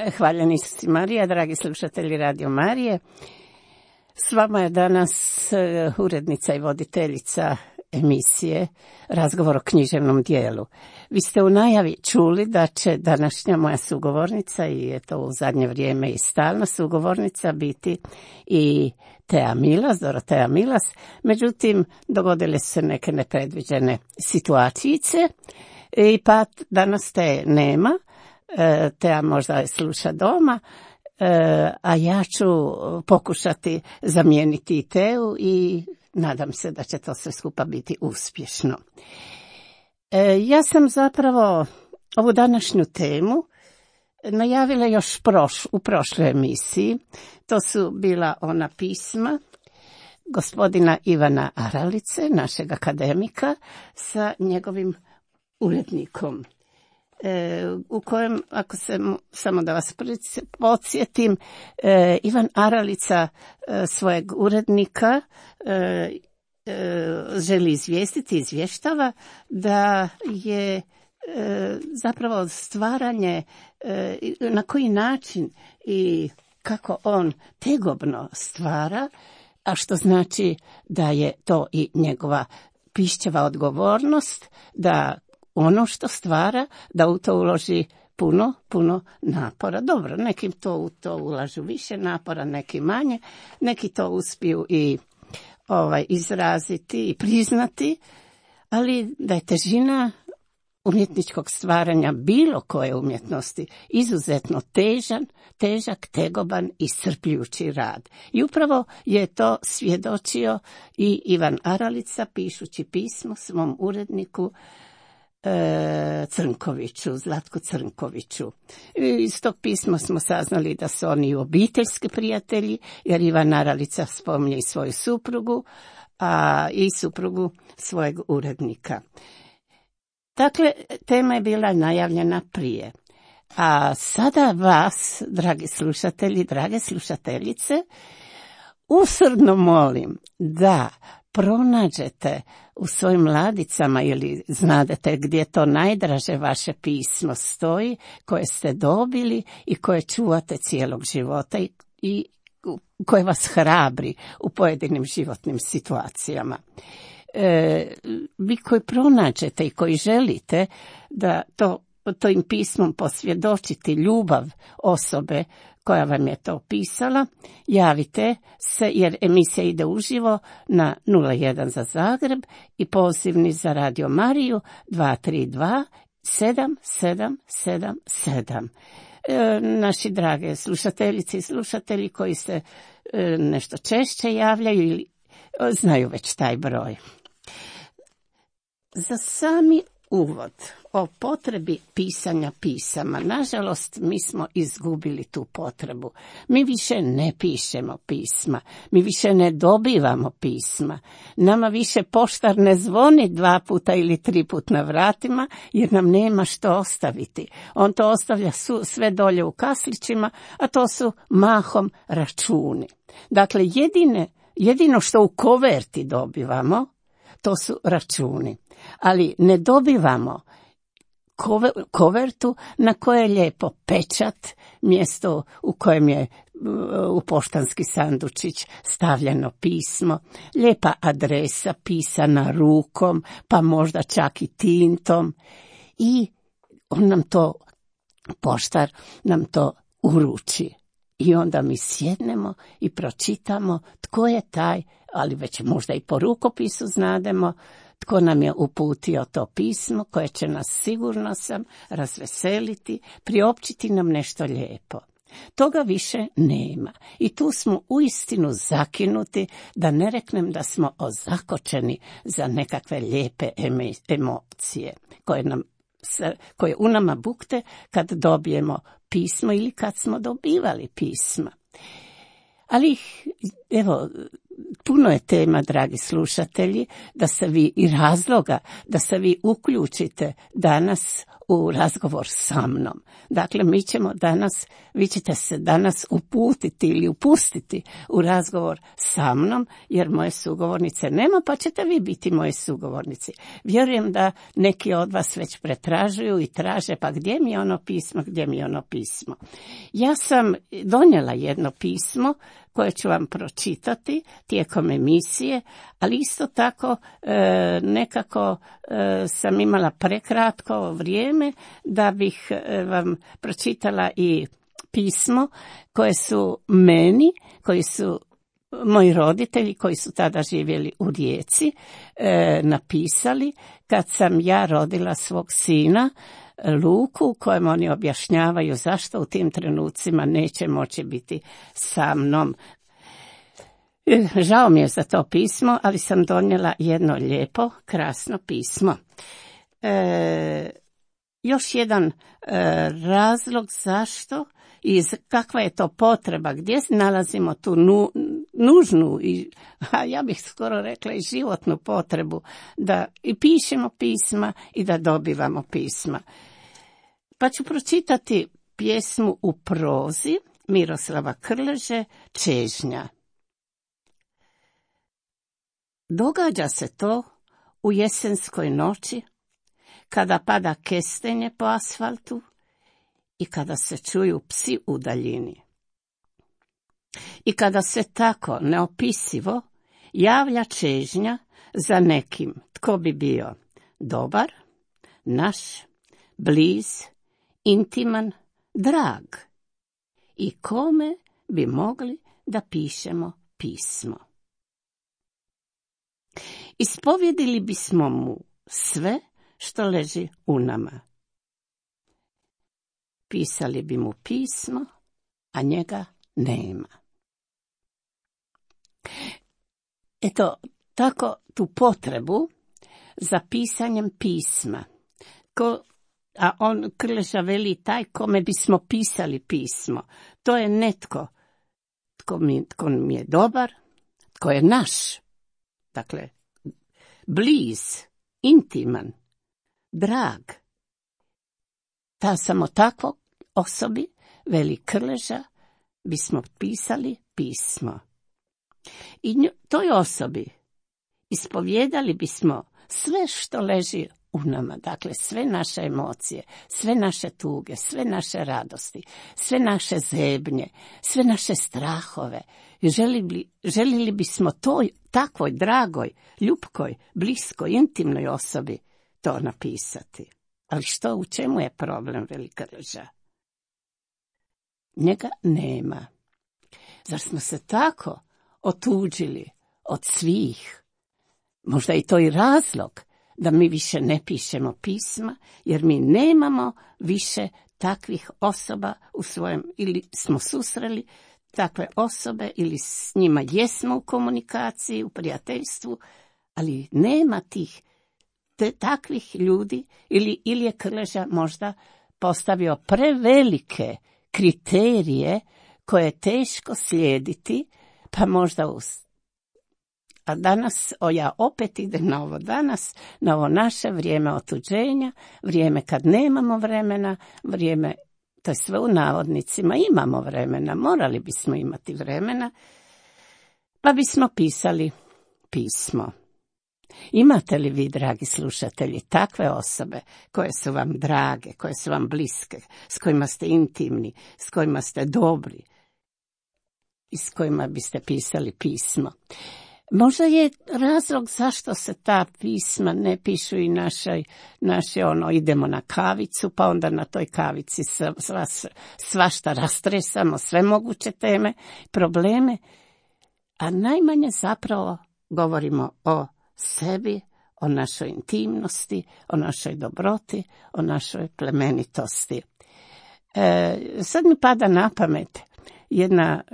Hvaljeni Isus i Marija, dragi slušatelji Radio Marije. S vama je danas urednica i voditeljica emisije Razgovor o književnom dijelu. Vi ste u najavi čuli da će današnja moja sugovornica, i je to u zadnje vrijeme i stalna sugovornica, biti i Tea Milas, Dorotea Milas. Međutim, dogodile su se neke nepredviđene situacijice i pa danas te nema. Tea možda je sluša doma, a ja ću pokušati zamijeniti i Teu i nadam se da će to sve skupa biti uspješno. Ja sam zapravo ovu današnju temu najavila još u prošloj emisiji. To su bila ona pisma gospodina Ivana Aralice, našeg akademika, sa njegovim urednikom. U kojem, ako se samo da vas podsjetim, Ivan Aralica svojeg urednika želi izvještava da je zapravo stvaranje, na koji način i kako on tegobno stvara, a što znači da je to i njegova pišćeva odgovornost, da ono što stvara, da u to uloži puno napora. Dobro, nekim u to ulažu više napora, neki manje, neki to uspiju i izraziti i priznati, ali da je težina umjetničkog stvaranja bilo koje umjetnosti izuzetno težak, tegoban i iscrpljujući rad. I upravo je to svjedočio i Ivan Aralica pišući pismo svom uredniku Crnkoviću, Zlatku Crnkoviću. Iz tog pisma smo saznali da su oni obiteljski prijatelji, jer Ivan Aralica spominje i svoju suprugu, a i suprugu svojeg urednika. Dakle, tema je bila najavljena prije. A sada vas, dragi slušatelji, drage slušateljice, usrdno molim da pronađete u svojim ladicama ili znadete gdje to najdraže vaše pismo stoji, koje ste dobili i koje čuvate cijelog života i koje vas hrabri u pojedinim životnim situacijama. Vi koji pronađete i koji želite da tim pismom posvjedočiti ljubav osobe koja vam je to pisala, javite se, jer emisija ide uživo na 01 za Zagreb i pozivni za Radio Mariju 232 7777. Naši drage slušateljice i slušatelji koji se nešto češće javljaju ili znaju već taj broj. Za sami uvod o potrebi pisanja pisama, nažalost, mi smo izgubili tu potrebu. Mi više ne pišemo pisma, mi više ne dobivamo pisma. Nama više poštar ne zvoni 2 puta ili 3 puta na vratima, jer nam nema što ostaviti. On to ostavlja sve dolje u kaslićima, a to su mahom računi. Dakle, jedino što u koverti dobivamo, to su računi. Ali ne dobivamo kovertu na koje je lijepo pečat, mjesto u kojem je u poštanski sandučić stavljeno pismo, lijepa adresa pisana rukom, pa možda čak i tintom, i on nam to, poštar nam to uruči. I onda mi sjednemo i pročitamo tko je taj, ali već možda i po rukopisu znademo tko nam je uputio to pismo, koje će nas, sigurno sam, razveseliti, priopćiti nam nešto lijepo. Toga više nema i tu smo uistinu zakinuti, da ne reknem da smo ozakočeni za nekakve lijepe emocije koje u nama bukte kad dobijemo pismo ili kad smo dobivali pisma. Ali evo, puno je tema, dragi slušatelji, da se vi i razloga, da se vi uključite danas u razgovor sa mnom. Dakle, vi ćete se danas uputiti ili upustiti u razgovor sa mnom, jer moje sugovornice nema, pa ćete vi biti moji sugovornici. Vjerujem da neki od vas već pretražuju i traže, pa gdje mi je ono pismo? Ja sam donijela jedno pismo koje ću vam pročitati tijekom emisije, ali isto tako nekako sam imala prekratko vrijeme da bih vam pročitala i pismo koje su koji su moji roditelji koji su tada živjeli u Rijeci napisali kad sam ja rodila svog sina Luku, kojem oni objašnjavaju zašto u tim trenucima neće moći biti sa mnom. Žao mi je za to pismo, ali sam donijela jedno lijepo, krasno pismo. Još jedan razlog zašto i kakva je to potreba, gdje nalazimo tu nužnu i ja bih skoro rekla i životnu potrebu da i pišemo pisma i da dobivamo pisma. Pa ću pročitati pjesmu u prozi Miroslava Krleže Čežnja. Događa se to u jesenskoj noći, kada pada kestenje po asfaltu i kada se čuju psi u daljini. I kada se tako neopisivo javlja čežnja za nekim tko bi bio dobar, naš, bliz, intiman, drag i kome bi mogli da pišemo pismo. Ispovjedili bismo mu sve što leži u nama. Pisali bi mu pismo, a njega nema. Eto, tako tu potrebu za pisanjem pisma, a on Krleža veli taj kome bismo pisali pismo, to je netko tko mi je dobar, tko je naš, dakle, bliz, intiman, drag. Samo takvog osobi, veli Krleža, bismo pisali pismo. I toj osobi ispovjedali bismo sve što leži u nama, dakle sve naše emocije, sve naše tuge, sve naše radosti, sve naše zebnje, sve naše strahove. Želili bismo toj takvoj dragoj, ljubkoj, bliskoj, intimnoj osobi to napisati. Ali u čemu je problem, veli Krleža? Njega nema. Zar smo se tako otuđili od svih? Možda i to i razlog da mi više ne pišemo pisma, jer mi nemamo više takvih osoba u svojem, ili smo susreli takve osobe, ili s njima jesmo u komunikaciji, u prijateljstvu, ali nema takvih ljudi, ili je Krleža možda postavio prevelike kriterije koje je teško slijediti, pa možda a danas, ja opet idem na ovo danas, na ovo naše vrijeme otuđenja, vrijeme kad nemamo vremena, vrijeme, to je sve u navodnicima, imamo vremena, morali bismo imati vremena, pa bismo pisali pismo. Imate li vi, dragi slušatelji, takve osobe koje su vam drage, koje su vam bliske, s kojima ste intimni, s kojima ste dobri i s kojima biste pisali pismo? Možda je razlog zašto se ta pisma ne pišu i naše idemo na kavicu, pa onda na toj kavici svašta rastresamo, sve moguće teme, probleme, a najmanje zapravo govorimo o sebi, o našoj intimnosti, o našoj dobroti, o našoj plemenitosti. Sad mi pada na pamet jedna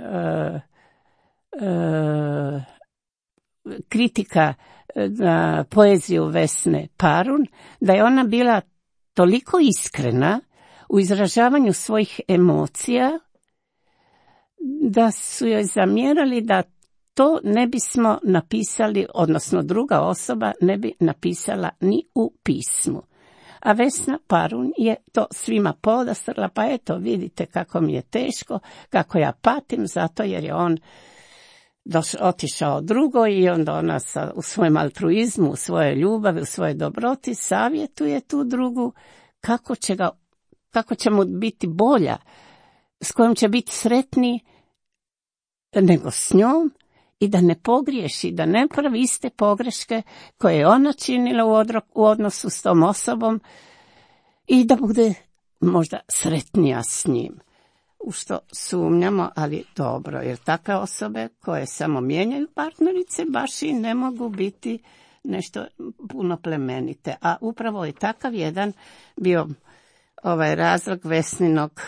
kritika na poeziju Vesne Parun, da je ona bila toliko iskrena u izražavanju svojih emocija, da su joj zamjerali da to ne bismo napisali, odnosno druga osoba ne bi napisala ni u pismu. A Vesna Parun je to svima podastrla, pa eto vidite kako mi je teško, kako ja patim zato jer je on otišao drugo i onda ona u svojem altruizmu, u svojoj ljubavi, u svojoj dobroti savjetuje tu drugu kako će mu biti bolja, s kojom će biti sretniji nego s njom i da ne pogriješi, da ne pravi iste pogreške koje je ona činila u odnosu s tom osobom i da bude možda sretnija s njim. U što sumnjamo, ali dobro, jer takve osobe koje samo mijenjaju partnerice baš i ne mogu biti nešto puno plemenite. A upravo je takav jedan bio razlog Vesninog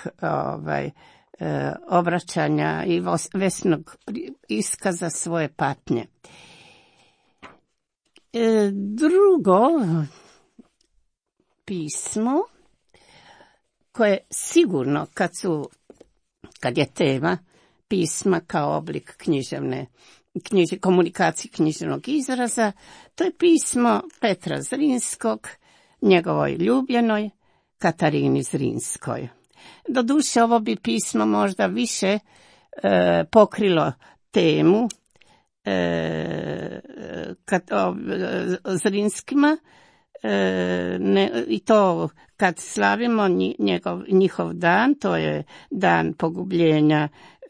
obraćanja i Vesninog iskaza svoje patnje. Drugo pismo koje sigurno kad je tema pisma kao oblik komunikacije književnog izraza, to je pismo Petra Zrinskog, njegovoj ljubljenoj Katarini Zrinskoj. Doduše, ovo bi pismo možda više pokrilo temu Zrinskima, i to kad slavimo njihov dan, to je dan pogubljenja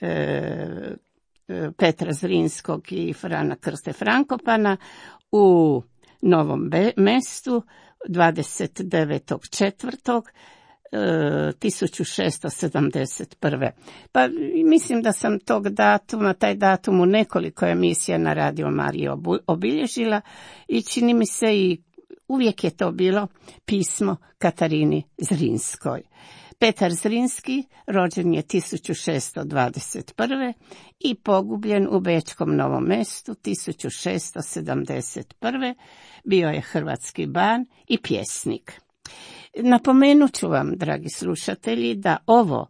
Petra Zrinskog i Frana Krste Frankopana u Novom Mestu 29.4.1671. Pa mislim da sam taj datum u nekoliko emisija na Radio Mariji obilježila i čini mi se i uvijek je to bilo pismo Katarini Zrinskoj. Petar Zrinski rođen je 1621. i pogubljen u Bečkom Novom Mestu 1671. Bio je hrvatski ban i pjesnik. Napomenut ću vam, dragi slušatelji, da ovo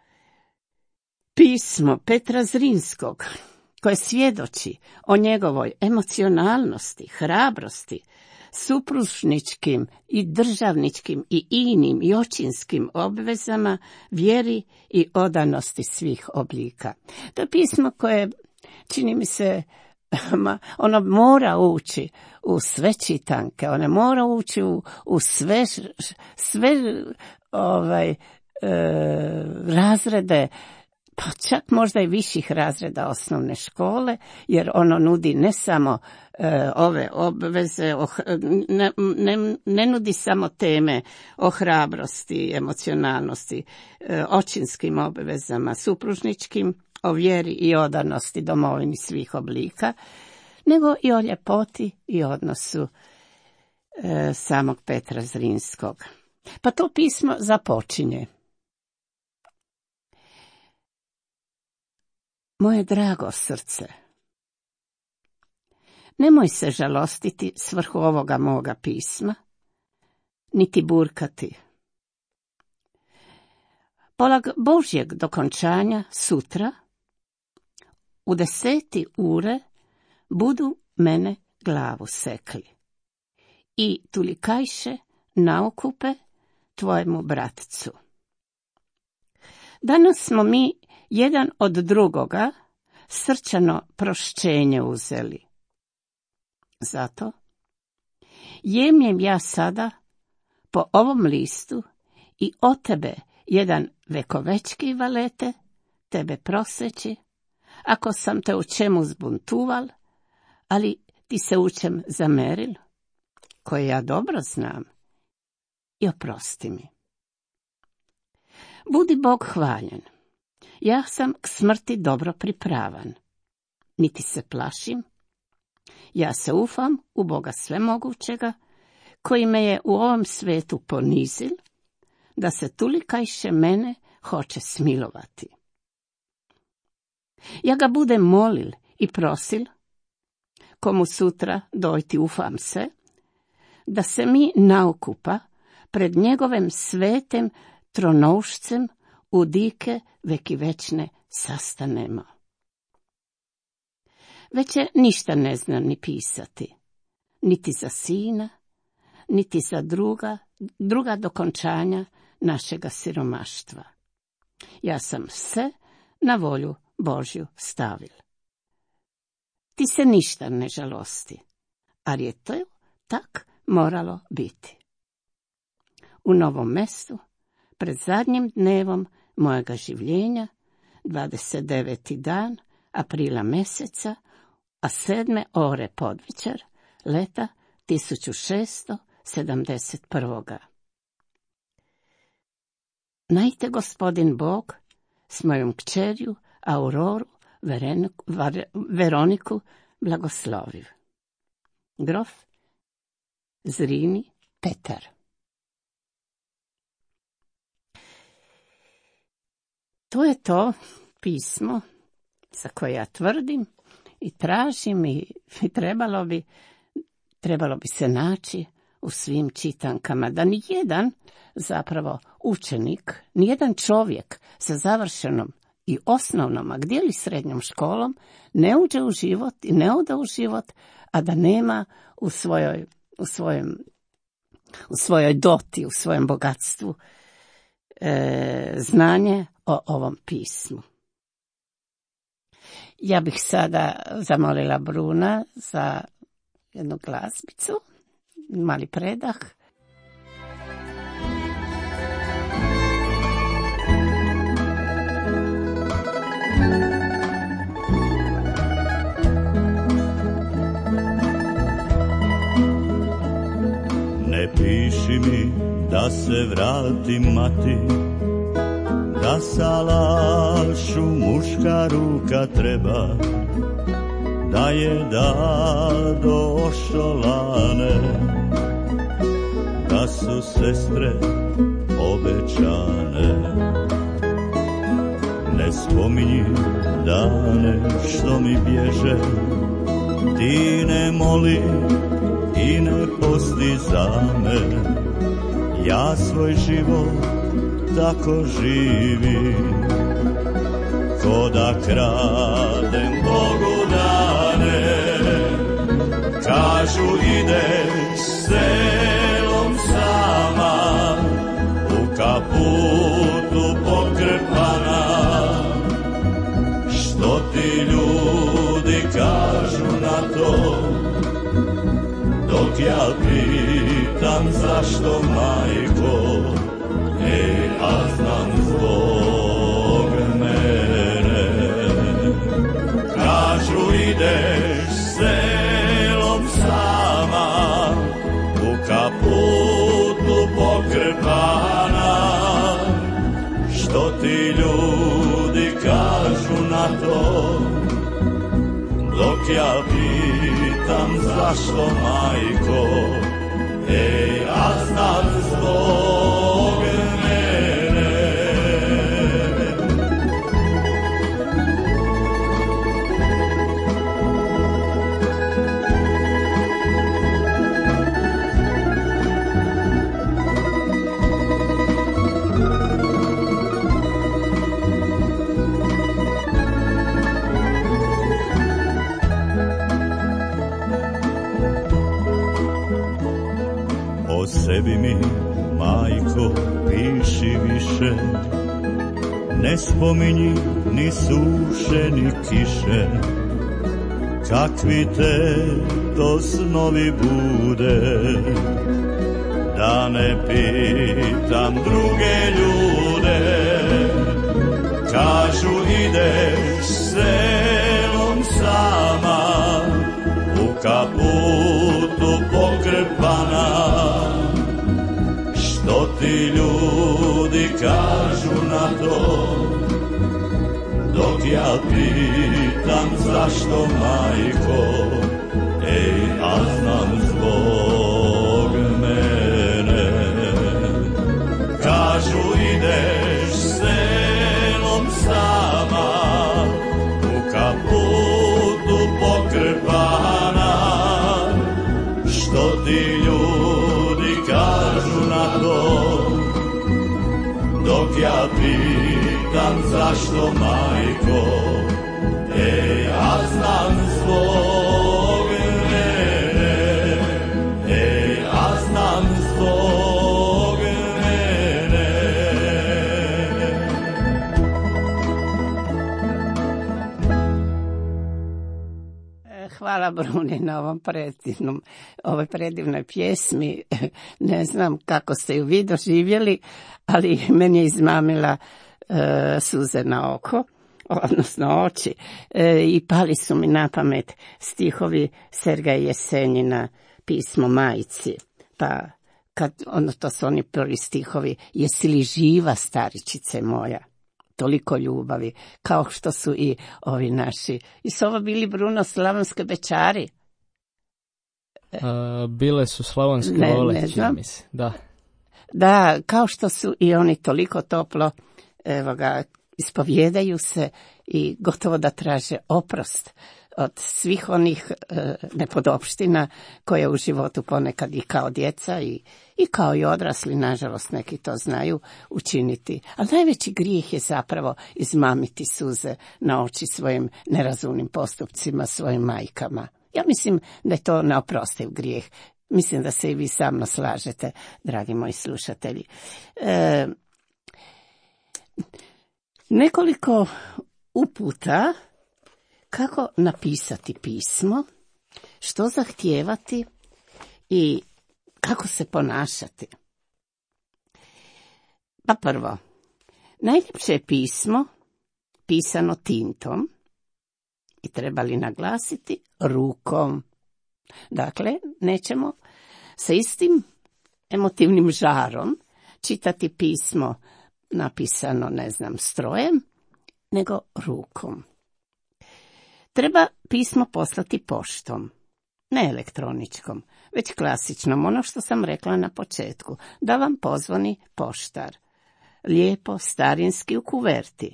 pismo Petra Zrinskog, koje svjedoči o njegovoj emocionalnosti, hrabrosti, supružničkim i državničkim i inim i očinskim obvezama, vjeri i odanosti svih oblika. To je pismo koje, čini mi se, ono mora ući u sve čitanke, ono mora ući u sve razrede, pa čak možda i viših razreda osnovne škole, jer ono nudi ne samo ove obveze, ne nudi samo teme o hrabrosti, emocionalnosti, očinskim obvezama, supružničkim, o vjeri i odanosti domovini svih oblika, nego i o ljepoti i odnosu samog Petra Zrinskog. Pa to pismo započinje: Moje drago srce, nemoj se žalostiti svrhu ovoga moga pisma, niti burkati. Polag Božjeg dokončanja sutra, u 10 ure, budu mene glavu sekli i tulikajše naukupe tvojemu bratcu. Danas smo mi jedan od drugoga srčano prošćenje uzeli. Zato jemljem ja sada po ovom listu i od tebe jedan vekovečki valete, tebe proseći, ako sam te u čemu zbuntuval, ali ti se u čem zameril, koje ja dobro znam, i oprosti mi. Budi Bog hvaljen, ja sam k smrti dobro pripravan, niti se plašim, ja se ufam u Boga svemogućega, koji me je u ovom svetu ponizil, da se tulikajše mene hoće smilovati. Ja ga budem molil i prosil, komu sutra dojti ufam se, da se mi naukupa pred njegovem svetem tronoušcem u dike veki večne sastanemo. već ništa ne zna ni pisati, niti za sina, niti za druga dokončanja našega siromaštva. Ja sam se na volju Božju stavil. Ti se ništa ne žalosti, ali je to tak moralo biti. U Novom Mestu, pred zadnjim dnevom mojega življenja, 29. dan aprila meseca, a 7. ore podvečer, leta 1671. Najte gospodin Bog s mojom kćerju Auroru Veroniku blagosloviv. Grof Zrini Petar. To je to pismo za koje ja tvrdim i tražim i trebalo bi se naći u svim čitankama, da nijedan zapravo učenik, nijedan čovjek sa završenom i osnovnom, a gdje li srednjom školom, ne uđe u život i ne ode u život, a da nema u svojoj doti, u svojem bogatstvu znanje o ovom pismu. Ja bih sada zamolila Bruna za jednu glazbicu, mali predah. Ne piši mi da se vratim mati, da salašu muška ruka treba, da je da do ošolane, da su sestre obećane. Ne spominji dane što mi bježe, ti ne moli i ne posti za me, ja svoj život tako živim, ko da kradem Bogu dane. Kažu ideš selom sama, u kaputu pokrpana, što ti ljudi kažu na to, dok ja pitam zašto majko, a znam zbog mene. Kažu ideš selom sama, u kaputu pokrpana, što ti ljudi kažu na to, dok ja pitam zašto majko, a znam zbog mene. O sebi mi, majko, piši više, ne spominji ni suše ni kiše, kakvi te to snovi bude, da ne pitam druge ljude. Kažu ideš selom sama, u kaputu pokrpana, što ti ljudi kažu na to, dok ja pitam zašto majko, a znam zbog mene. Kažu ideš selom sama, u kaputu pokrpana, što ti ljudi kažu na to, dok ja pitam zašto majko, ja znam zbog hvala Bruni na ovoj predivnoj pjesmi. Ne znam kako ste ju vi doživjeli, ali meni je izmamila suze na oko, odnosno oči, i pali su mi na pamet stihovi Sergeja Jesenjina Pismo majci. Pa to su oni prvi stihovi: jesi li živa, staričice moja? Toliko ljubavi, kao što su i ovi naši. I su ovo bili, Bruno, slavonske bećari? Bile su slavonske vole, čini mi se. Da, kao što su i oni toliko toplo, evo ga, ispovjedaju se i gotovo da traže oprost od svih onih nepodopština koje u životu ponekad i kao djeca i kao i odrasli, nažalost neki to znaju učiniti. Ali najveći grijeh je zapravo izmamiti suze na oči svojim nerazumnim postupcima, svojim majkama. Ja mislim da je to neoprostiv grijeh. Mislim da se i vi sa mnom slažete, dragi moji slušatelji. Nekoliko uputa kako napisati pismo, što zahtijevati i kako se ponašati. Pa prvo, najljepše je pismo pisano tintom i treba li naglasiti rukom. Dakle, nećemo sa istim emotivnim žarom čitati pismo napisano, strojem, nego rukom. Treba pismo poslati poštom, ne elektroničkom, već klasičnom, ono što sam rekla na početku, da vam pozvoni poštar. Lijepo, starinski, u kuverti.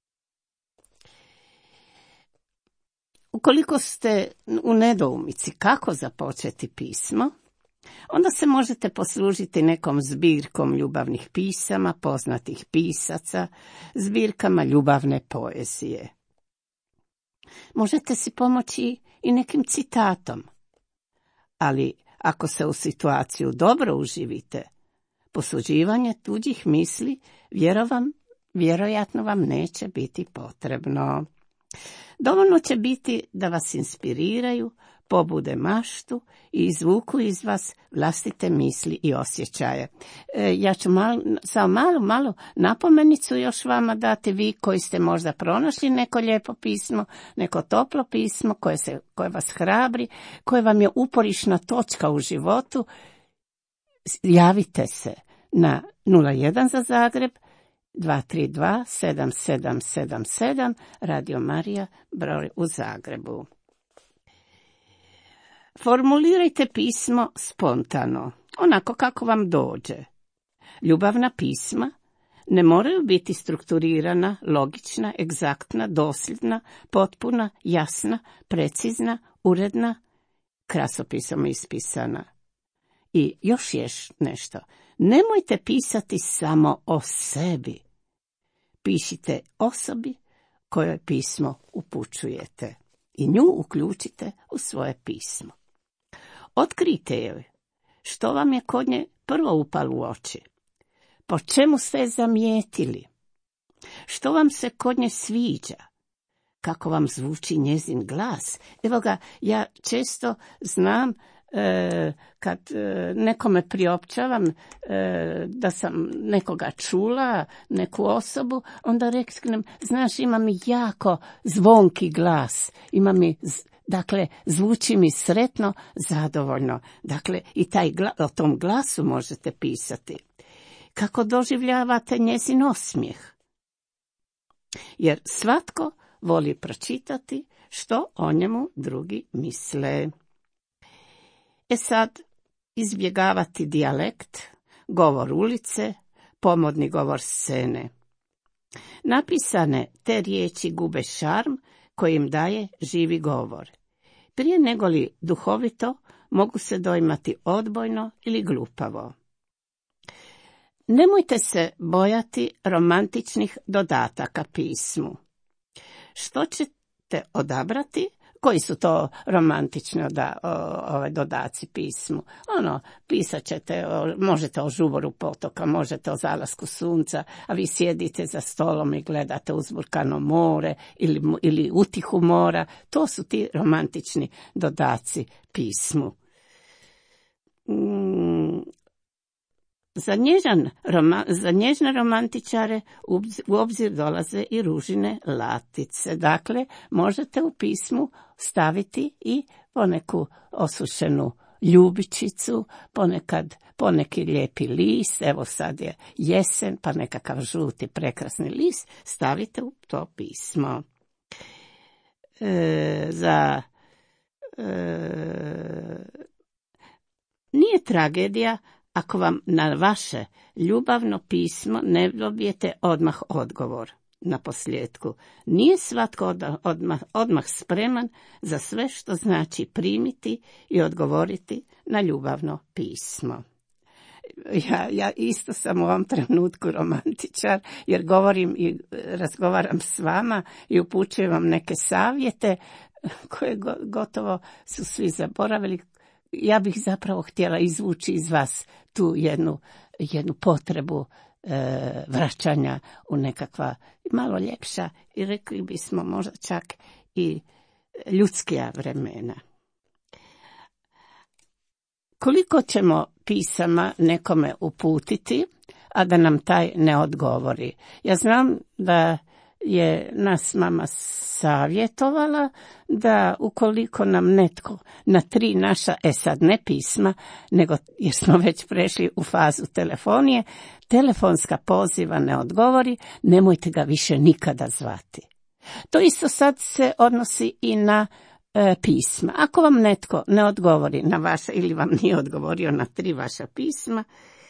Ukoliko ste u nedoumici kako započeti pismo, onda se možete poslužiti nekom zbirkom ljubavnih pisama, poznatih pisaca, zbirkama ljubavne poezije. Možete si pomoći i nekim citatom, ali ako se u situaciju dobro uživite, posuđivanje tuđih misli vjerojatno vam neće biti potrebno. Dovoljno će biti da vas inspiriraju, pobude maštu i izvuku iz vas vlastite misli i osjećaje. Ja ću samo malu napomenicu još vama dati, vi koji ste možda pronašli neko lijepo pismo, neko toplo pismo koje vas hrabri, koje vam je uporišna točka u životu. Javite se na 01 za Zagreb 232 7777, Radio Marija, broj u Zagrebu. Formulirajte pismo spontano, onako kako vam dođe. Ljubavna pisma ne moraju biti strukturirana, logična, egzaktna, dosljedna, potpuna, jasna, precizna, uredna, krasopisom ispisana. I još nešto, nemojte pisati samo o sebi. Pišite osobi kojoj pismo upućujete i nju uključite u svoje pismo. Otkrijte joj što vam je kod nje prvo upalo u oči, po čemu ste je zamijetili, što vam se kod nje sviđa, kako vam zvuči njezin glas. Evo ga, ja često znam kad nekome priopćavam da sam nekoga čula, neku osobu, onda reknem, znaš, ima mi jako zvonki glas, dakle, zvuči mi sretno, zadovoljno. Dakle, i o tom glasu možete pisati. Kako doživljavate njezin osmijeh? Jer svatko voli pročitati što o njemu drugi misle. Sad, izbjegavati dijalekt, govor ulice, pomodni govor scene. Napisane te riječi gube šarm koji im daje živi govor. Prije nego li duhovito, mogu se dojmati odbojno ili glupavo. Nemojte se bojati romantičnih dodataka pismu. Što ćete odabrati, koji su to romantični dodaci pismu. Pisat ćete, možete o žuboru potoka, možete o zalasku sunca, a vi sjedite za stolom i gledate uzburkano more ili utihu mora. To su ti romantični dodaci pismu. Za nježne romantičare u obzir dolaze i ružine latice. Dakle, možete u pismu staviti i poneku osušenu ljubičicu, poneki lijepi list, evo sad je jesen, pa nekakav žuti prekrasni list, stavite u to pismo. Nije tragedija ako vam na vaše ljubavno pismo ne dobijete odmah odgovor. Na posljedku, nije svatko odmah spreman za sve što znači primiti i odgovoriti na ljubavno pismo. Ja isto sam u ovom trenutku romantičar, jer govorim i razgovaram s vama i upućujem vam neke savjete koje gotovo su svi zaboravili. Ja bih zapravo htjela izvući iz vas tu jednu potrebu vraćanja u nekakva malo ljepša i rekli bismo možda čak i ljudskija vremena. Koliko ćemo pisama nekome uputiti, a da nam taj ne odgovori? Ja znam da je nas mama savjetovala da ukoliko nam netko na 3 naša, sad ne pisma, nego jer smo već prešli u fazu telefonije, telefonska poziva ne odgovori, nemojte ga više nikada zvati. To isto sad se odnosi i na pisma. Ako vam netko ne odgovori na vaša ili vam nije odgovorio na 3 vaša pisma,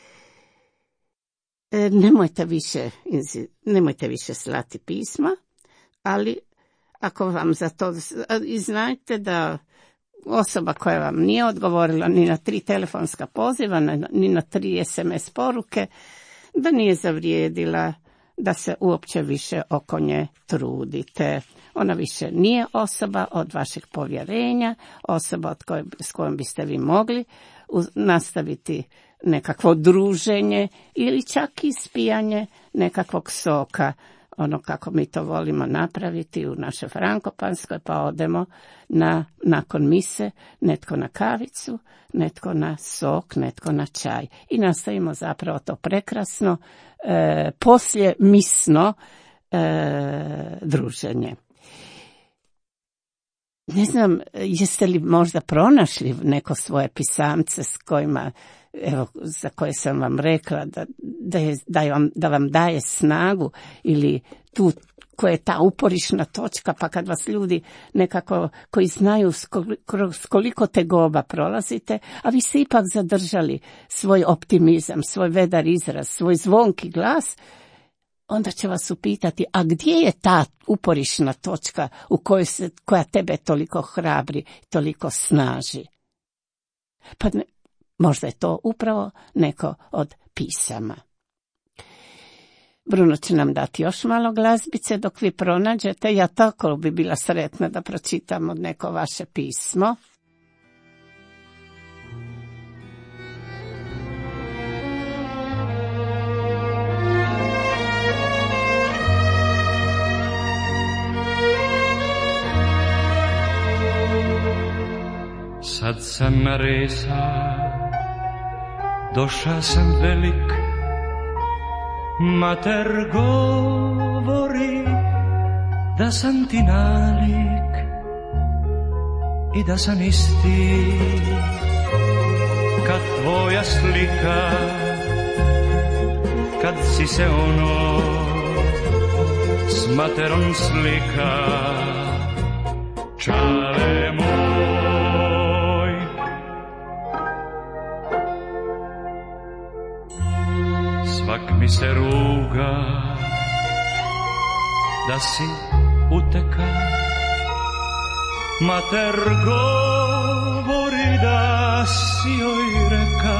nemojte više slati pisma, ali ako vam za to i znajte da osoba koja vam nije odgovorila ni na 3 telefonska poziva, ni na 3 SMS poruke, da nije zavrijedila da se uopće više oko nje trudite. Ona više nije osoba od vašeg povjerenja, osoba s kojom biste vi mogli nastaviti nekakvo druženje ili čak ispijanje nekakvog soka, kako mi to volimo napraviti u našoj Frankopanskoj, pa odemo nakon mise, netko na kavicu, netko na sok, netko na čaj. I nastavimo zapravo to prekrasno poslije misno druženje. Ne znam, jeste li možda pronašli neko svoje pisamce s kojima, za koje sam vam rekla da vam daje snagu, ili tu koja je ta uporišna točka, pa kad vas ljudi nekako koji znaju kroz koliko tegoba prolazite, a vi ste ipak zadržali svoj optimizam, svoj vedar izraz, svoj zvonki glas, onda će vas upitati, a gdje je ta uporišna točka koja tebe toliko hrabri, toliko snaži? Pa možda je to upravo neko od pisama. Bruno će nam dati još malo glazbice dok vi pronađete. Ja tako bi bila sretna da pročitam od neko vaše pismo. Sad sam na resa, doša sam velik, mater govori da sam ti nalik i da sam isti kad tvoja slika, kad si se s materom slika. Čale moj, svak mi se ruga da si uteka, mater govori da si joj reka,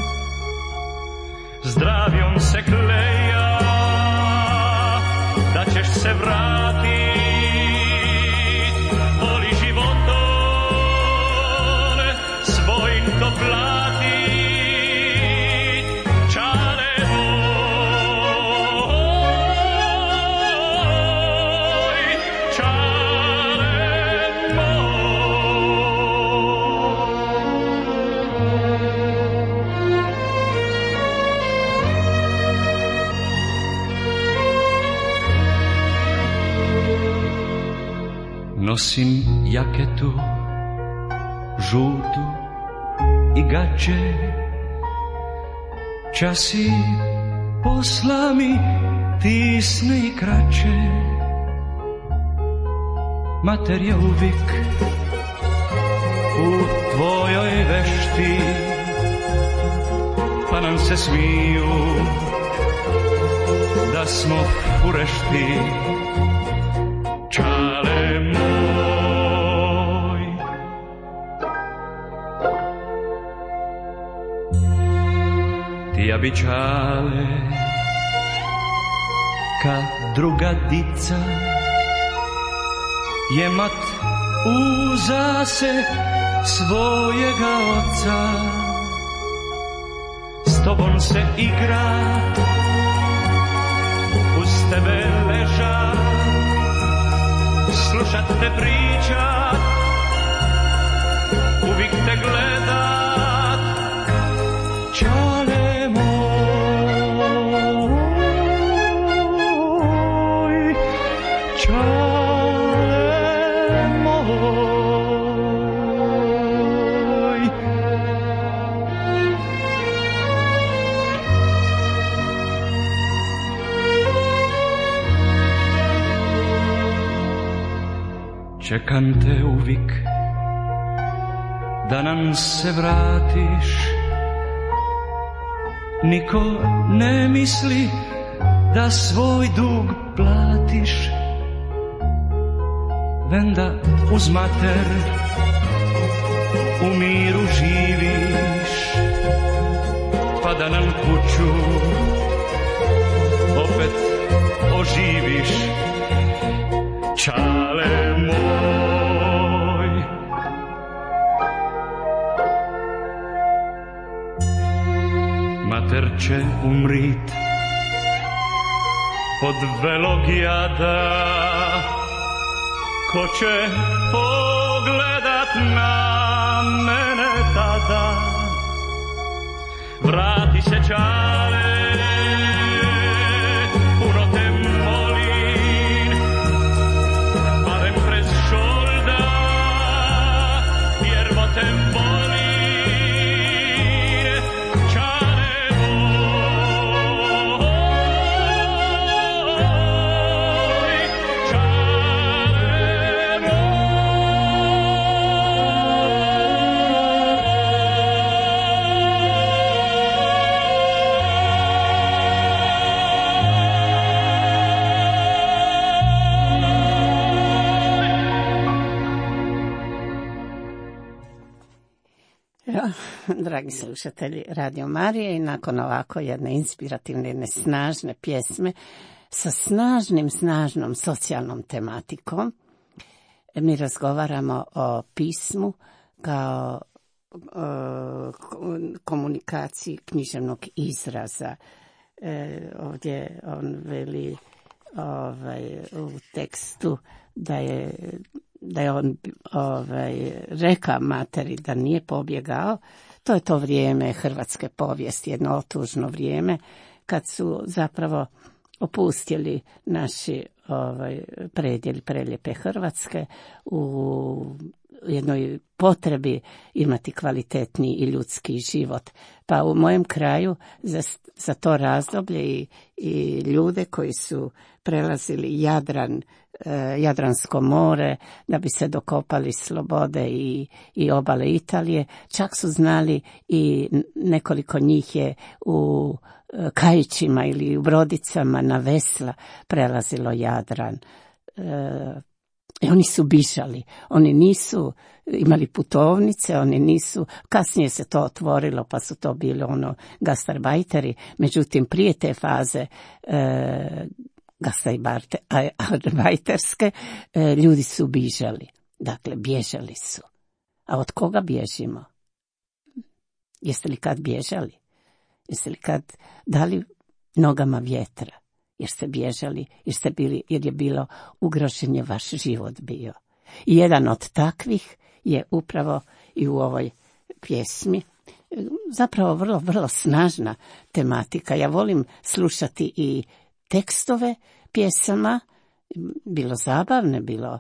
zdravijom se kleja da ćeš se vratit, voli životom plati, čale moj, čale moj. Nosim jaketu žutu i gače, časi posla mi tisne i kraće. Mater je uvijek u tvojoj vešti, pa nam se smiju da smo furešti. Čale moj, ti ja bi čale ka druga dica, jemat uza se svojega oca, s tobom se igra, uz tebe leža, slušat te pričat, uvijek te gledat, čale moj, čale moj. Čekam te uvijek da nam se vratiš, niko ne misli da svoj dug platiš, venda uz mater u miru živiš, pa da nam kuću opet oživiš, čale moj. Mater će umrit od velog jada, ko će pogledat na mene tada? Vrati se, čale, puno te molim, barem prez šolda, jer vo te volim. Dragi slušatelji Radio Marije, i nakon ovako jedne inspirativne, jedne snažne pjesme sa snažnom socijalnom tematikom, mi razgovaramo o pismu kao komunikaciji književnog izraza. Ovdje on veli u tekstu da je on rekao materi da nije pobjegao. To je to vrijeme hrvatske povijesti, jedno otužno vrijeme kad su zapravo opustili naši predjeli prelijepe Hrvatske u jednoj potrebi imati kvalitetni i ljudski život. Pa u mojem kraju za to razdoblje i ljude koji su prelazili Jadransko more da bi se dokopali slobode i obale Italije, čak su znali i nekoliko njih je u kajićima ili u brodicama na vesla prelazilo Jadran. I oni su bižali, oni nisu imali putovnice, oni nisu, kasnije se to otvorilo pa su to bili gastarbajteri, međutim prije te faze gastarbajterske ljudi su bižali, dakle bježali su. A od koga bježimo? Jeste li kad bježali? Jeste li kad dali nogama vjetra? Jer ste bježali, jer je bilo ugrožen je vaš život bio. I jedan od takvih je upravo i u ovoj pjesmi. Zapravo vrlo, vrlo snažna tematika. Ja volim slušati i tekstove pjesama, bilo zabavne, bilo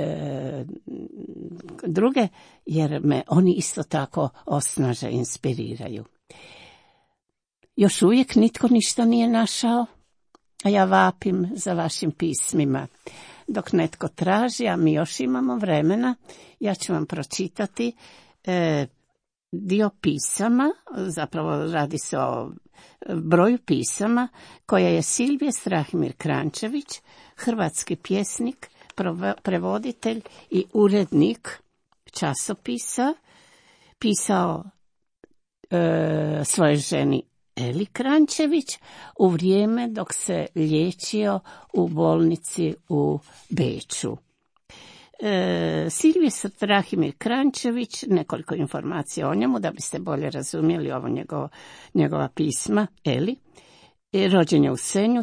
druge, jer me oni isto tako osnaže, inspiriraju. Još uvijek nitko ništa nije našao, a ja vapim za vašim pismima. Dok netko traži, a mi još imamo vremena, ja ću vam pročitati dio pisama, zapravo radi se o broju pisama, koje je Silvije Strahimir Kranjčević, hrvatski pjesnik, prevoditelj i urednik časopisa, pisao svojoj ženi Eli Kranjčević u vrijeme dok se liječio u bolnici u Beču. Silvije Strahimir Kranjčević, nekoliko informacija o njemu da biste bolje razumjeli ovo njegova pisma. Eli rođen je u Senju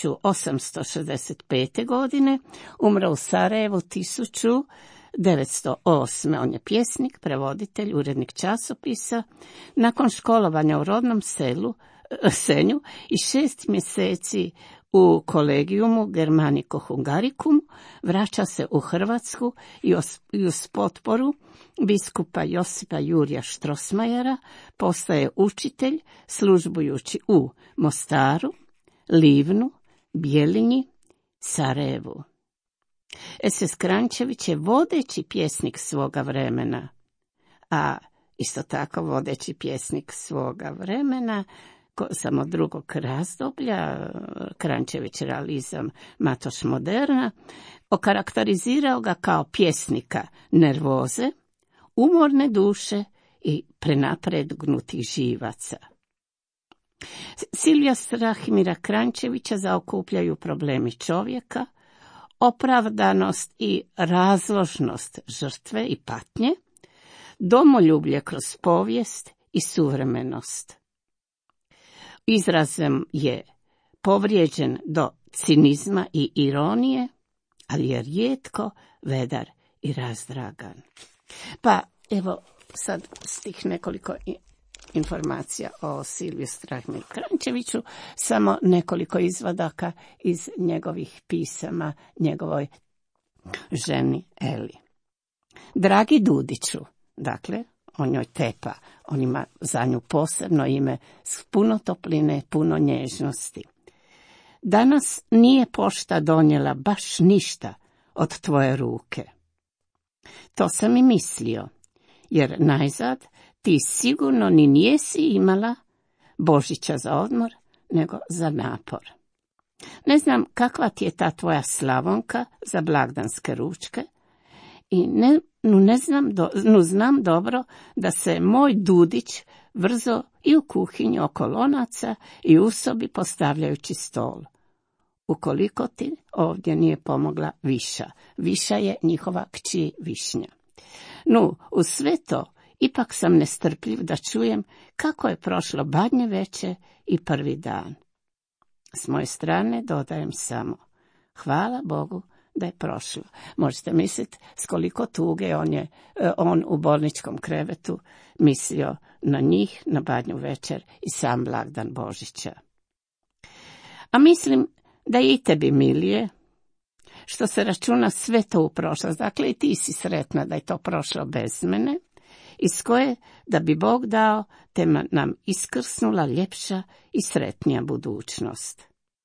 1865. godine, umro u Sarajevu 1908. On je pjesnik, prevoditelj, urednik časopisa. Nakon školovanja u rodnom Senju i 6 mjeseci u kolegijumu Germanico Hungaricum vraća se u Hrvatsku i uz potporu biskupa Josipa Jurija Strossmayera postaje učitelj, službujući u Mostaru, Livnu, Bjelinji, Sarajevu. SS Kranjčević je vodeći pjesnik svoga vremena, a isto tako vodeći pjesnik svoga vremena samo drugog razdoblja, Kranjčević realizam, Matoš moderna, okarakterizirao ga kao pjesnika nervoze, umorne duše i prenapregnutih živaca. Silvija Strahimira Kranjčevića zaokupljaju problemi čovjeka, opravdanost i razložnost žrtve i patnje, domoljublje kroz povijest i suvremenost. Izrazem je povrijeđen do cinizma i ironije, ali je rijetko vedar i razdragan. Pa evo sad stih nekoliko informacija o Silviju Strahimiru Kranjčeviću, samo nekoliko izvadaka iz njegovih pisama, njegovoj ženi Eli. Dragi Dudiću, dakle, on njoj tepa, on ima za nju posebno ime s puno topline, puno nježnosti. Danas nije pošta donijela baš ništa od tvoje ruke. To sam i mislio, jer najzad ti sigurno ni nijesi imala Božića za odmor, nego za napor. Ne znam kakva ti je ta tvoja Slavonka za blagdanske ručke i znam dobro da se moj Dudić vrzo i u kuhinji oko lonaca i u sobi postavljajući stol. Ukoliko ti ovdje nije pomogla Viša je njihova kći Višnja. Uz sve to, ipak sam nestrpljiv da čujem kako je prošlo Badnje veče i prvi dan. S moje strane dodajem samo, hvala Bogu da je prošlo. Možete misliti s koliko tuge on u bolničkom krevetu mislio na njih, na Badnju večer i sam blagdan Božića. A mislim da je i tebi milije što se računa sve to u prošlost. Dakle, i ti si sretna da je to prošlo bez mene, iz koje, da bi Bog dao, te nam iskrsnula ljepša i sretnija budućnost.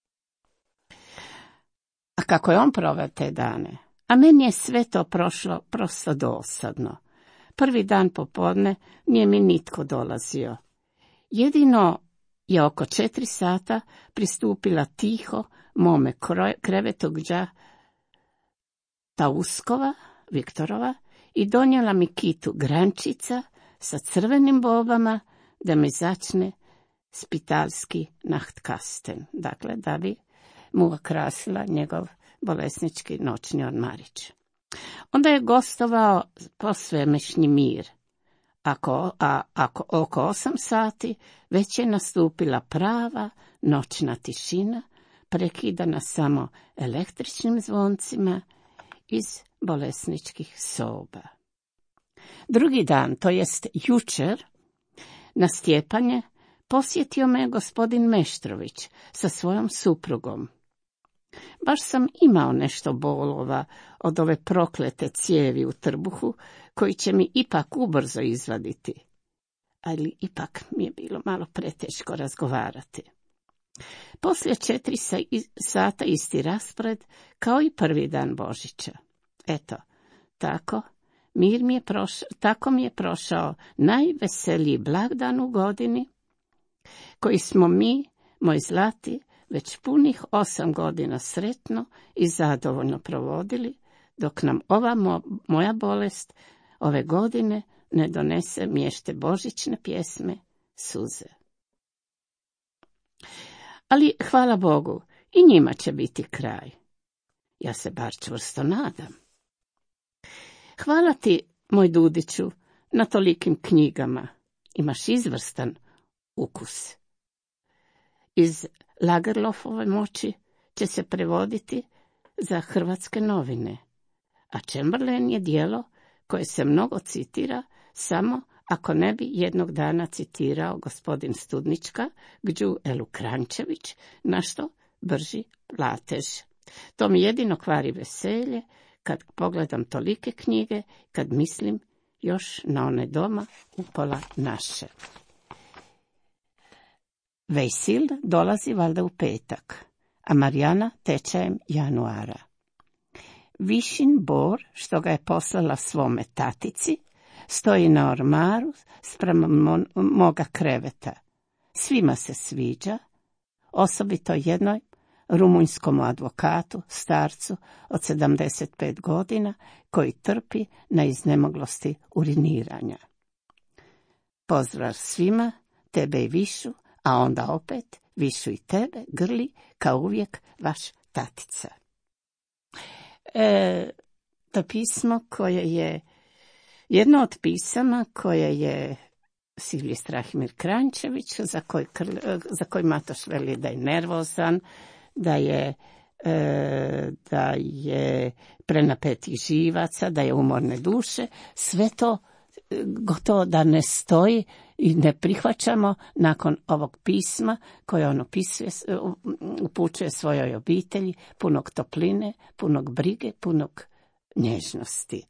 A kako je on proveo te dane? A meni je sve to prošlo prosto dosadno. Prvi dan popodne nije mi nitko dolazio. Jedino je oko 4 sata pristupila tiho mome krevetu gđa Tauskova, Viktorova, i donijela mi kitu grančica sa crvenim bobama da mi začne spitalski nachtkasten, dakle da bi mu krasila njegov bolesnički noćni odmarić. Onda je gostovao posvemešni mir, ako oko 8 sati već je nastupila prava noćna tišina, prekidana samo električnim zvoncima iz bolesničkih soba. Drugi dan, to jest jučer, na Stjepanje posjetio me gospodin Meštrović sa svojom suprugom. Baš sam imao nešto bolova od ove proklete cijevi u trbuhu, koji će mi ipak ubrzo izvaditi. Ali ipak mi je bilo malo preteško razgovarati. Poslije 4 sata isti raspored, kao i prvi dan Božića. Eto, tako mi je prošao najveseliji blagdan u godini, koji smo mi, moji zlati, već punih 8 godina sretno i zadovoljno provodili, dok nam ova moja bolest ove godine ne donese mješte božićne pjesme, suze. Ali, hvala Bogu, i njima će biti kraj. Ja se bar čvrsto nadam. Hvala ti, moj Dudiću, na tolikim knjigama. Imaš izvrstan ukus. Iz Lagerlofove moći će se prevoditi za hrvatske novine, a Chamberlain je djelo koje se mnogo citira, samo ako ne bi jednog dana citirao gospodin Studnička, Gđu Elu Krančević, na što brži latež. To mi jedino kvari veselje, kad pogledam tolike knjige, kad mislim još na one doma upola naše. Vejsil dolazi valjda u petak, a Marijana tečajem januara. Višin bor, što ga je poslala svome tatici, stoji na ormaru sprem moga kreveta. Svima se sviđa, osobito jednoj rumunjskom advokatu, starcu od 75 godina, koji trpi na iznemoglosti uriniranja. Pozdrav svima, tebe i Višu, a onda opet Višu i tebe, grli, kao uvijek, vaš tatica. To pismo koje je jedno od pisama koje je Silvije Strahimir Krančević, za koji Matoš veli da je nervozan, da je prenapetih živaca, da je umorne duše, sve to gotovo da ne stoji i ne prihvaćamo nakon ovog pisma koje on upućuje svojoj obitelji, punog topline, punog brige, punog nježnosti.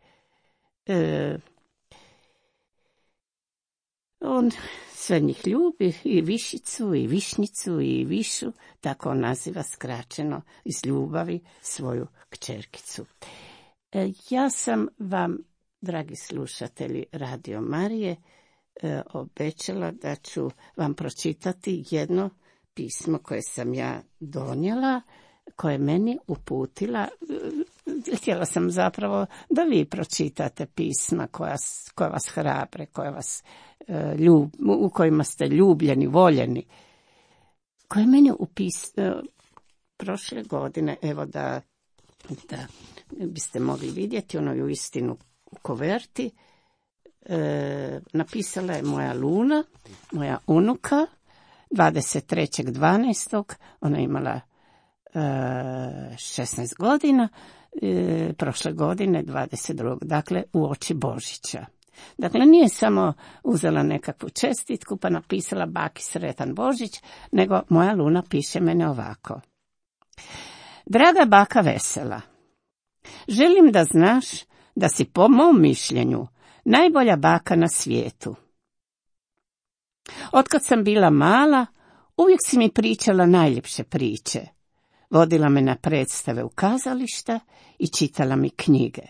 On sve njih ljubi, i Višicu, i Višnjicu, i Višu, tako on naziva skraćeno iz ljubavi svoju kćerkicu. Ja sam vam, dragi slušatelji Radio Marije, obećala da ću vam pročitati jedno pismo koje sam ja donijela, koje meni uputila. Htjela sam zapravo da vi pročitate pisma koja vas hrabre, koja vas u kojima ste ljubljeni, voljeni, koje meni prošle godine, evo da biste mogli vidjeti, ono je uistinu u koverti, napisala je moja Luna, moja unuka, 23.12. Ona je imala 16 godina, prošle godine 22. Dakle, uoči Božića. Dakle, nije samo uzela nekakvu čestitku pa napisala baki sretan Božić, nego moja Luna piše mene ovako. Draga baka Vesela, želim da znaš da si po mom mišljenju najbolja baka na svijetu. Otkad sam bila mala, uvijek si mi pričala najljepše priče. Vodila me na predstave u kazališta i čitala mi knjige.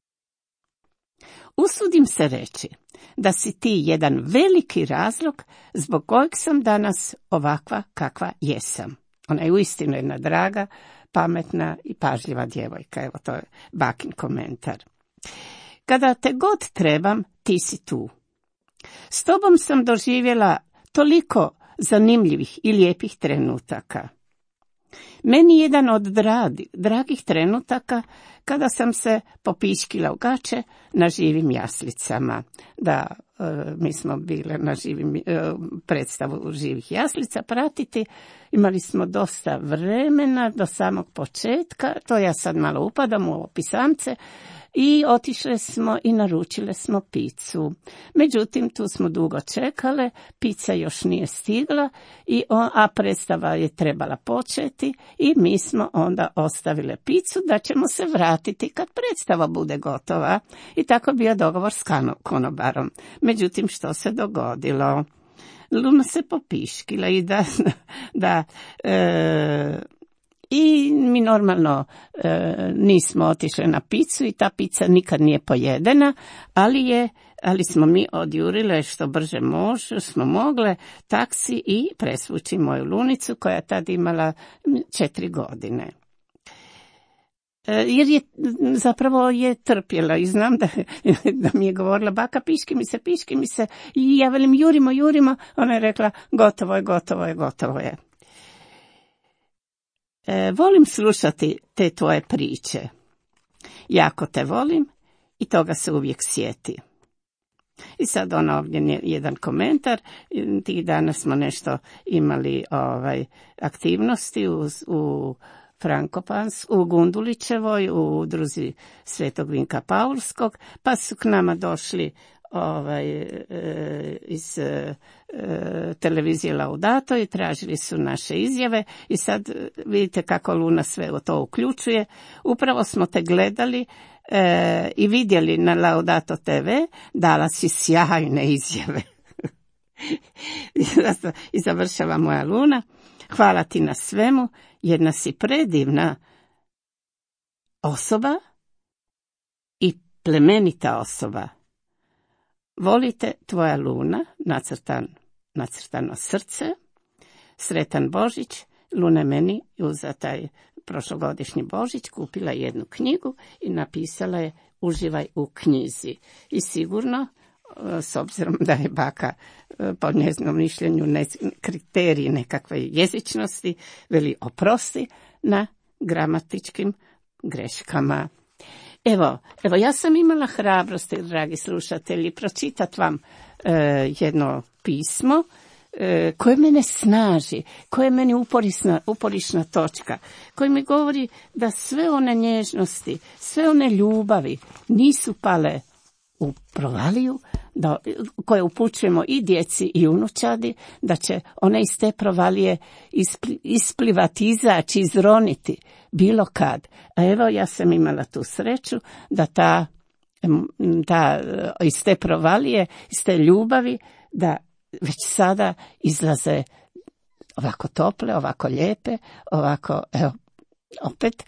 Usudim se reći da si ti jedan veliki razlog zbog kojeg sam danas ovakva kakva jesam. Ona je uistinu jedna draga, pametna i pažljiva djevojka. Evo, to je bakin komentar. Kada te god trebam, ti si tu. S tobom sam doživjela toliko zanimljivih i lijepih trenutaka. Meni jedan od dragih trenutaka kada sam se popiškila u gaće na živim jaslicama. Da mi smo bile na predstavu živih jaslica pratiti. Imali smo dosta vremena do samog početka, to ja sad malo upadam u ovo pisamce, i otišle smo i naručile smo picu. Međutim, tu smo dugo čekale, pica još nije stigla, a predstava je trebala početi i mi smo onda ostavile picu da ćemo se vratiti kad predstava bude gotova. I tako bio dogovor s konobarom. Međutim, što se dogodilo? Luna se popiškila i i mi normalno nismo otišli na picu i ta pica nikad nije pojedena, ali smo mi odjurile što brže smo mogle taksi i presvući moju Lunicu koja tad imala 4 godine. Jer zapravo je trpjela i znam da mi je govorila baka piški mi se i ja velim jurimo, ona je rekla gotovo je. Volim slušati te tvoje priče. Jako te volim i toga se uvijek sjeti. I sad ovdje jedan komentar. Tih dana smo nešto imali aktivnosti u u Gundulićevoj, u udruzi Svetog Vinka Paulskog, pa su k nama došli iz televizije Laudato i tražili su naše izjave i sad vidite kako Luna sve u to uključuje. Upravo smo te gledali i vidjeli na Laudato TV, dala si sjajne izjave. I završava moja Luna. Hvala ti na svemu, jedna si predivna osoba i plemenita osoba. Volite tvoja Luna, nacrtano srce, sretan Božić. Luna meni za taj prošlogodišnji Božić kupila jednu knjigu i napisala je uživaj u knjizi. I sigurno, s obzirom da je baka po njezinom mišljenju kriterij nekakve jezičnosti, veli oprosti na gramatičkim greškama. Evo, ja sam imala hrabrosti, dragi slušatelji, pročitat vam jedno pismo koje mene snaži, koje je meni uporišna točka, koje mi govori da sve one nježnosti, sve one ljubavi nisu pale u provaliju, koje upućujemo i djeci i unučadi, da će one iz te provalije isplivati, izaći, izroniti bilo kad. A evo, ja sam imala tu sreću da ta iz te provalije, iz te ljubavi, da već sada izlaze ovako tople, ovako lijepe, ovako, evo, opet,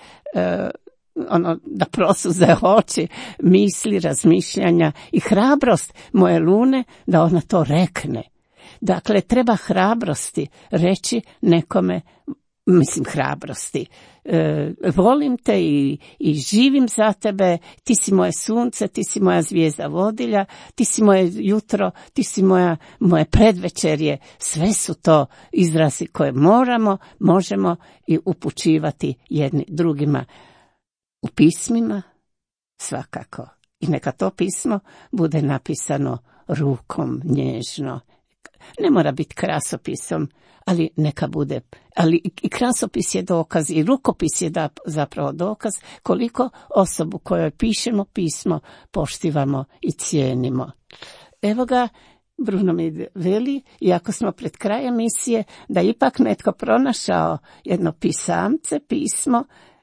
da prosuze oči, misli, razmišljanja i hrabrost moje Lune da ona to rekne. Dakle, treba hrabrosti reći nekome, hrabrosti. Volim te i živim za tebe, ti si moje sunce, ti si moja zvijezda vodilja, ti si moje jutro, ti si moje predvečerje. Sve su to izrazi koje možemo i upućivati jedni drugima. U pismima svakako. I neka to pismo bude napisano rukom nježno. Ne mora biti krasopisom, ali neka bude. Ali i krasopis je dokaz i rukopis je zapravo dokaz koliko osobu kojoj pišemo pismo poštivamo i cijenimo. Evo ga, Bruno mi veli, iako smo pred krajem emisije, da ipak netko pronašao jedno pismo.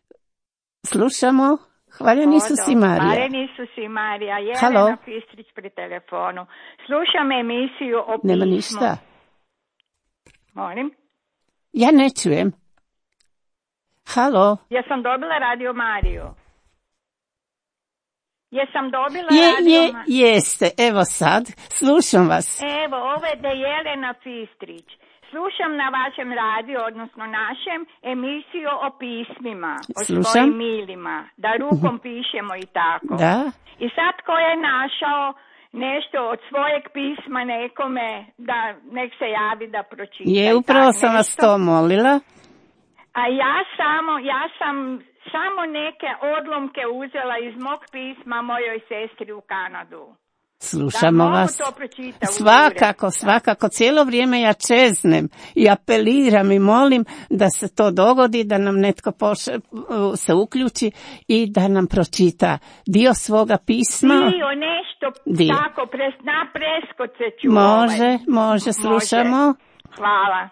Slušamo. Hvaljeni Isus i Marija. Hvaljeni Isus i Marija. Jelena Pistrić pri telefonu. Slušam emisiju o pismu. Nema ništa. Molim? Ja ne čujem. Halo? Jesam dobila Radio Mariju. Jesam dobila Radio Mariju. Jeste, evo sad. Slušam vas. Evo, ovo je Jelena Pistrić. Slušam na vašem radiju, odnosno našem, emisiju o pismima, o svojim milima, da rukom pišemo i tako. Da. I sad ko je našao nešto od svojeg pisma nekome, da nek se javi da pročita. Je, upravo sam vas to molila. A ja sam samo neke odlomke uzela iz mog pisma mojoj sestri u Kanadu. Slušamo da vas. To pročitati Svakako. Cijelo vrijeme ja čeznem i apeliram i molim da se to dogodi, da nam netko se uključi i da nam pročita dio svoga pisma. Dio nešto tako na preskoče ću. Može, slušamo. Hvala.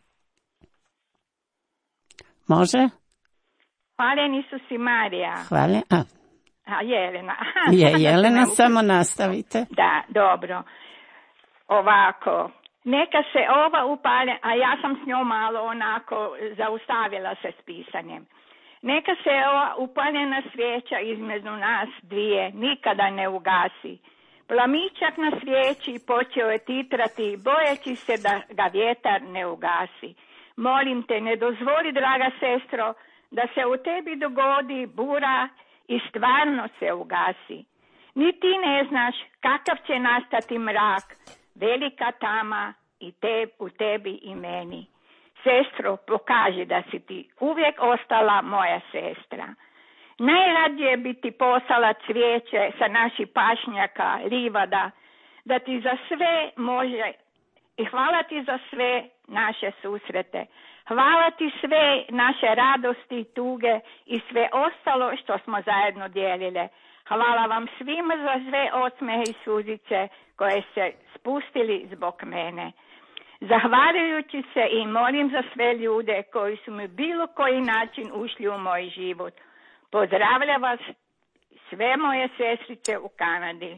Može? Hvaljeni su si Marija. Hvala. Jelena. Jelena, samo nastavite. Da, dobro. Ovako, neka se ova upalja, a ja sam s njom malo onako zaustavila se s pisanjem. Neka se ova upaljena svijeća između nas dvije nikada ne ugasi. Plamičak na svijeći počeo je titrati, bojeći se da ga vjetar ne ugasi. Molim te, ne dozvoli, draga sestro, da se u tebi dogodi bura i stvarno se ugasi. Ni ti ne znaš kakav će nastati mrak, velika tama i u tebi i meni. Sestro, pokaži da si ti uvijek ostala moja sestra. Najradije bi ti poslala cvijeće sa naših pašnjaka, livada, da ti za sve može i hvala ti za sve naše susrete. Hvala ti sve naše radosti i tuge i sve ostalo što smo zajedno dijelile. Hvala vam svima za sve osmehe i suzice koje se spustili zbog mene. Zahvaljujući se i molim za sve ljude koji su mi bilo koji način ušli u moj život. Pozdravljam vas sve moje sestrice u Kanadi.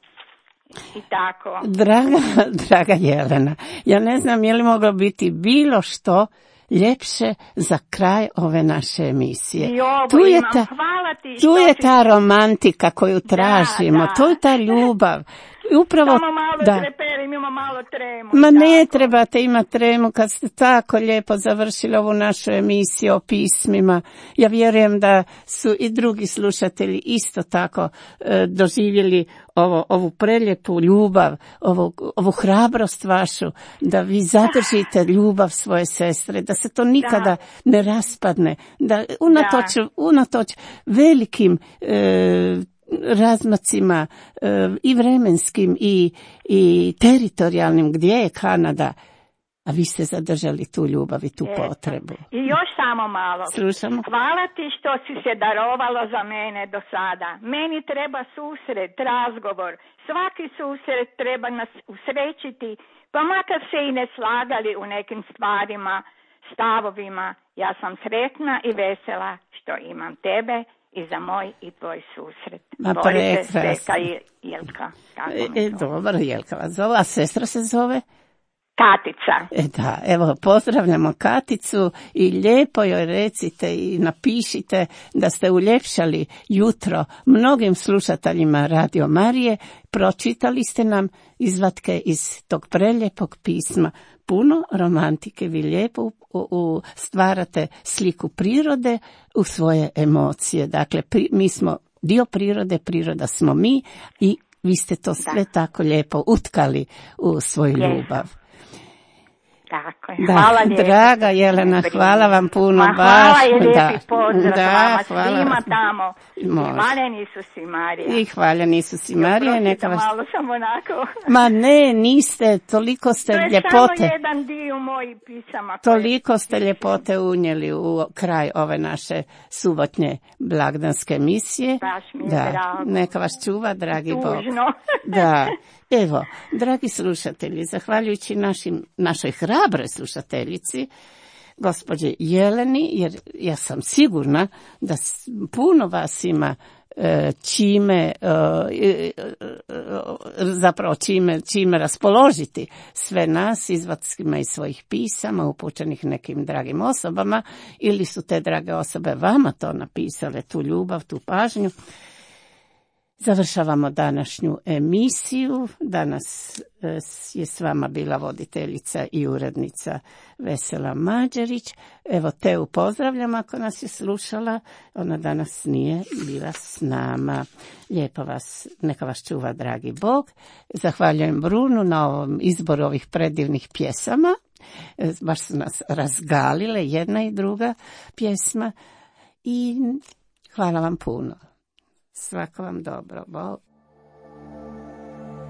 I tako. Draga Jelena, ja ne znam je li moglo biti bilo što ljepše za kraj ove naše emisije. Tu je ta romantika koju tražimo, to je ta ljubav. Upravo, samo malo treperim, ima malo tremu. Ma ne trebate imati tremu kad ste tako lijepo završili ovu našu emisiju o pismima. Ja vjerujem da su i drugi slušatelji isto tako doživjeli ovu prelijepu ljubav, ovu hrabrost vašu, da vi zadržite ljubav svoje sestre, da se to nikada ne raspadne, da unatoč velikim razmacima i vremenskim i teritorijalnim gdje je Kanada, a vi ste zadržali tu ljubav i tu potrebu. I još samo malo. Slušamo. Hvala ti što si se darovalo za mene do sada. Meni treba susret, razgovor. Svaki susret treba nas usrećiti, pa makar se i ne slagali u nekim stvarima, stavovima. Ja sam sretna i vesela što imam tebe i za moj i tvoj susret. Borite se i Jelka. Dobro, Jelka vas zove, a sestra se zove? Katica. Da, evo, pozdravljamo Katicu i lijepo joj recite i napišite da ste uljepšali jutro mnogim slušateljima Radio Marije. Pročitali ste nam izvatke iz tog preljepog pisma. Puno romantike, vi lijepo stvarate sliku prirode u svoje emocije. Dakle, mi smo dio prirode, priroda smo mi i vi ste to sve tako lijepo utkali u svoju ljubav. Tako je. Hvala lijepo. Draga Jelena, hvala vam puno. Hvala i lijepi pozdrav vama svima tamo. Hvaljeni su si Marija. I hvaljeni su si Marija. Neka vas... malo sam onako. Ma ne, niste, toliko ste ljepote. To je samo jedan dio mojih pisama. Toliko ste ljepote unijeli u kraj ove naše subotnje blagdanske emisije. Baš mi je drago. Neka vas čuva, dragi Bog. Tužno. Da. Evo, dragi slušatelji, zahvaljujući našoj hrabroj slušateljici, gospođe Jeleni, jer ja sam sigurna da puno vas ima čime raspoložiti sve nas izvatkima iz svojih pisama upućenih nekim dragim osobama ili su te drage osobe vama to napisale, tu ljubav, tu pažnju. Završavamo današnju emisiju. Danas je s vama bila voditeljica i urednica Vesela Mađerić. Evo Teu pozdravljam ako nas je slušala. Ona danas nije bila s nama. Lijepo vas, neka vas čuva dragi Bog. Zahvaljujem Brunu na ovom izboru ovih predivnih pjesama. Baš su nas razgalile jedna i druga pjesma. I hvala vam puno. Svako vam dobro, Bog.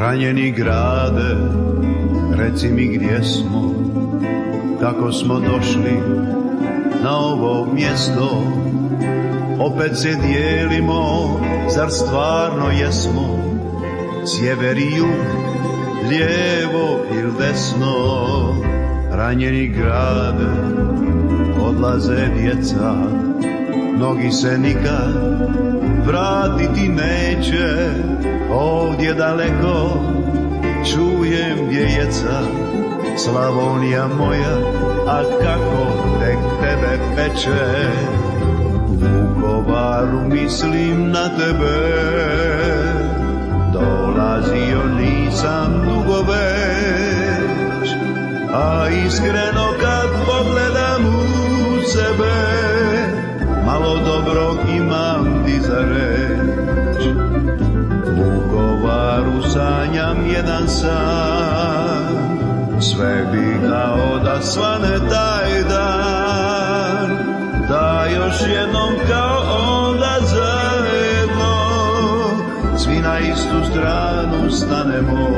Ranjeni grade, reci mi gdje smo, kako smo došli na ovo mjesto. Opet se dijelimo, zar stvarno jesmo, sjever i jug, lijevo ili desno. Ranjeni grade, odlaze djeca, mnogi se nikad vratiti neće. Ovdje daleko čujem djeca, Slavonija moja, a kako tek tebe peče. U Vukovaru mislim na tebe, dolazio nisam dugo već, a iskreno kad pogledam u sebe, malo dobrog imam ti za reč. U Vukovaru sanjam jedan san, sve bi dao da svane taj dan, da još jednom kao onda zajedno svi na istu stranu stanemo.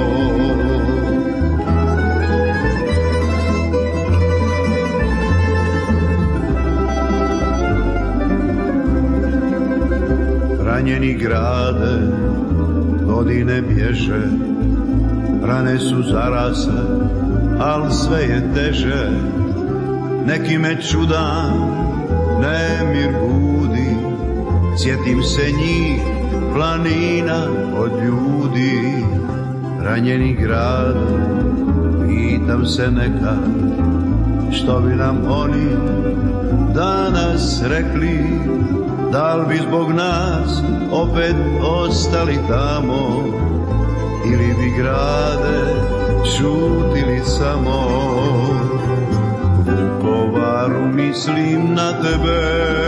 Ranjeni grade, godine bježe, rane su zarasle, al sve je teže. Neki me čudan nemir budi, sjetim se njih, planina od ljudi. Ranjeni grad, pitam se nekad, što bi nam oni danas rekli. Da li bi zbog nas opet ostali tamo, ili bi grade šutili samo. U Vukovaru mislim na tebe,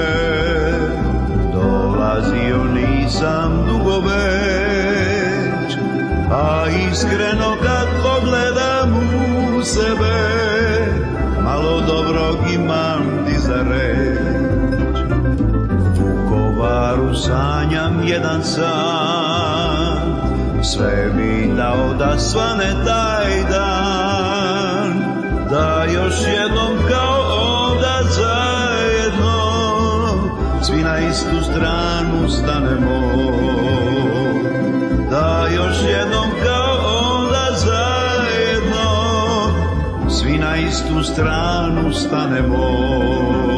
dolazio nisam dugo već, a iskreno kad pogledam u sebe, malo dobrog imam ti za reč. Vukovaru sanjam jedan san, sve bi dao da svane taj dan, da još jednom kao onda zajedno svi na istu stranu stanemo. Da još jednom kao onda zajedno svi na istu stranu stanemo.